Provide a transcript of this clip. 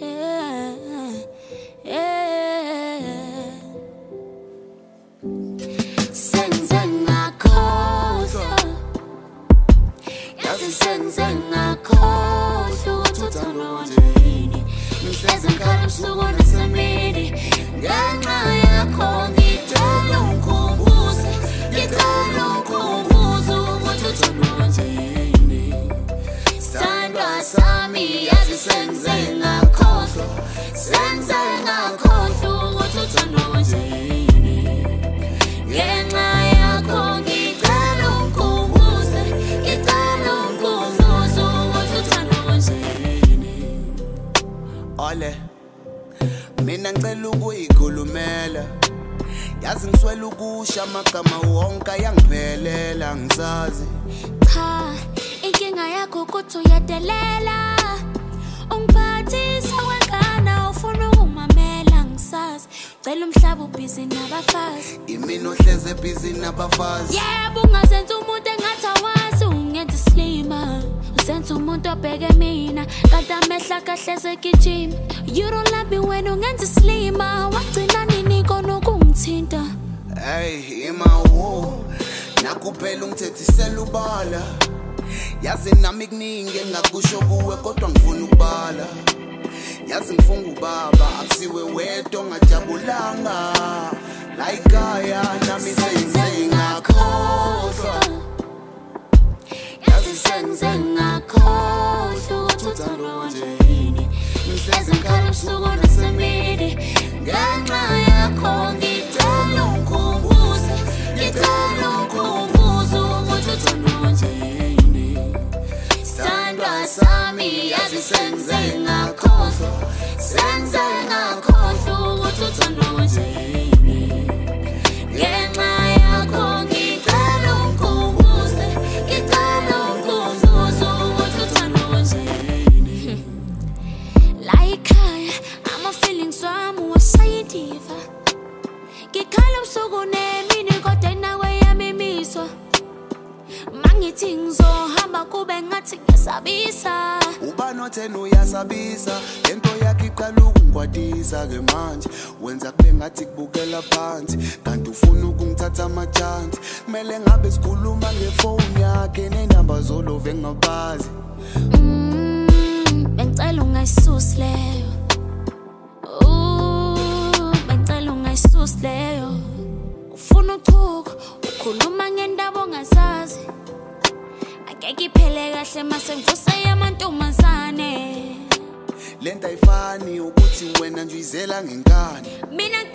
Senze ngakhohlwa, yazi senze ngakhohlwa ukuthi uthando nje yini. Ngihlezi ngikhala ubusuku nasemini ngenxa yakho, ngicela ungikhumbuze ukuthi uthando nje yini. Sithandwa sami, yazi senze ngakhohlwa ukuthi uthando nje yini. Ngenxa yakho ngicela ungikhumbuze ukuthi uthando nje yini. Ole, mina ngicela ukuyikhulumela, yazi ngiswela ukusha amagama wonke ayangiphelela ngisazi. Cha, inkinga yakho ukuthi uyadelela, ungiphathisa wengane ufuna ukumamela ngisazi. Cela umhlaba ubhizi nabafazi, Imina ohleze ebhizi nabafazi. yebo ungazenza umuntu engathi awazi, ungenza islima. Usenza umuntu obheke mina kanti amehla akahleze egijima. You don't love me when ungenza islima, wagcina nini kona ukungithinta. Hey, imawo nakuphela ungithethisela ubala, yazi nami kuningi engakusho kuwe kodwa ngifuna ukubala. Yazi ngifunga ubaba akusiwe wedwa ongajabulanga, la ikhaya nami senze ngakhohlwa, Yazi senze ngakhohlwa ukuthi uthando nje yini. Ngihlezi ngikhala ubusuku nasemini ngenxa yakho, ngicela ungikhumbuze ukuthi uthando nje yini. Sithandwa sami, yazi senze ngakhohlwa ukuthi uthando nje yini. Ngenxa yakho ngicela ungikhumbuze ukuthi uthando nje yini. La ikhaya ama-feelings wami wasayidiva, ngikhala ubusuku nemini kodwa inawe yami imiswa. Mangithi ngizohamba kube ngathi ngiyasabisa, ubani othena uyasabisa. Lento yakho iqala ukungigwadisa ke manje, wenza kube ngathi kubukela phansi kanti ufuna ukungithatha amachance. Kumele ngabe sikhuluma ngefoni yakhe nenamba zolove engabazi. bengicela ungayisusi leyo. Bengicela ungayisusi leyo. Ufuna uchuka ukhuluma ngendaba ongazazi, angeke iphele kahle mase ngivusa amantombazane. Lento ayifani ukuthi wena nje uyizela ngenkani. Mina